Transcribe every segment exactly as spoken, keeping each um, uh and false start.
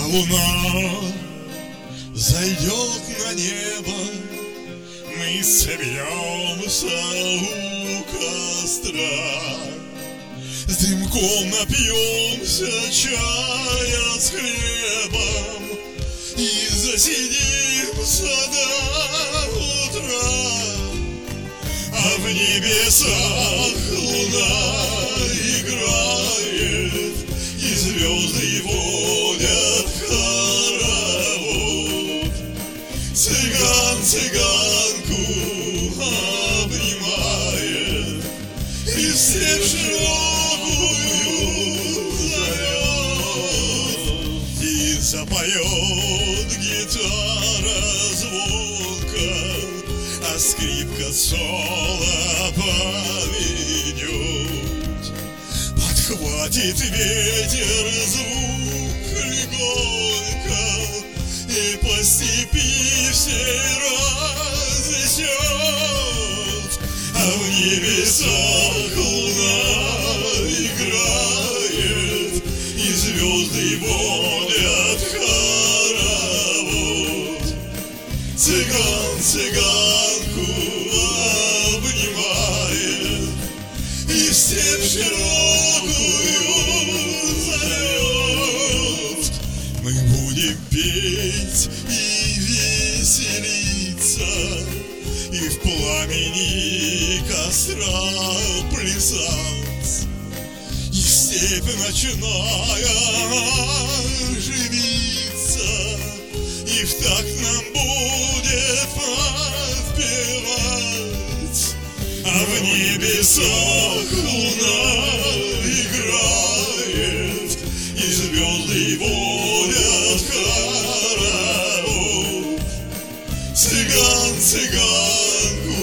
луна зайдет на небо, мы соберемся у костра, с дымком напьемся чая с хлебом и засидимся до утра. А в небесах луна играет, и звезды водят хоровод. Цыган цыганку обнимает и степь широкую зовет. И запоет гитара звонко, а скрипка соло поведет. Подхватит ветер звук легонько и по степи всей разнесет. А в небесах луна играет, и звезды водят хоровод. Цыган цыганку обнимает и степь широкую зовет. Мы будем петь и веселиться, и в пламени костра плясать, и степь ночная оживиться, и в такт нам будет подпевать. А в небесах луна играет, и звезды водят хоровод. Цыган цыганку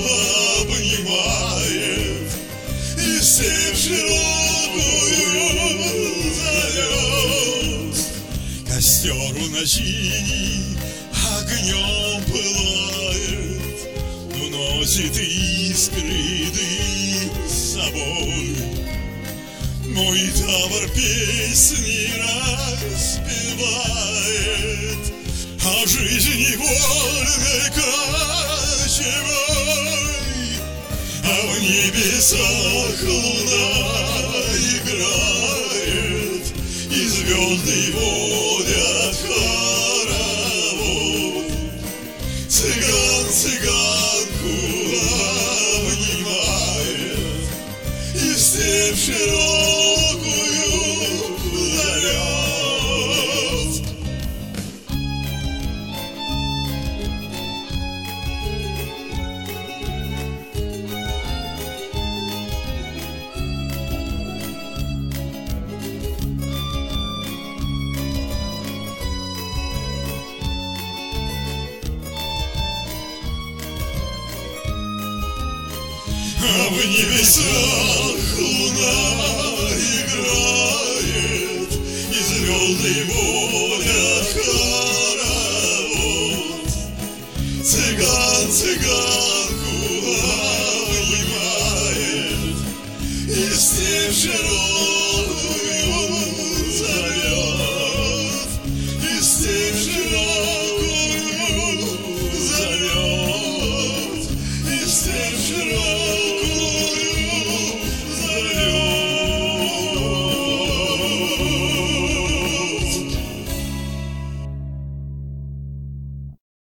обнимает и степь широкую зовет. Костер у ночи огнем пылает, уносит искры дым с собой. Мой табор песни распевает о жизни вольной кочевой. А в небесах луна играет, и звезды водят хоровод. Цыган цыганку обнимает и степь широкую зовет. А в небесах луна играет, и звезды водят хоровод. Цыган цыган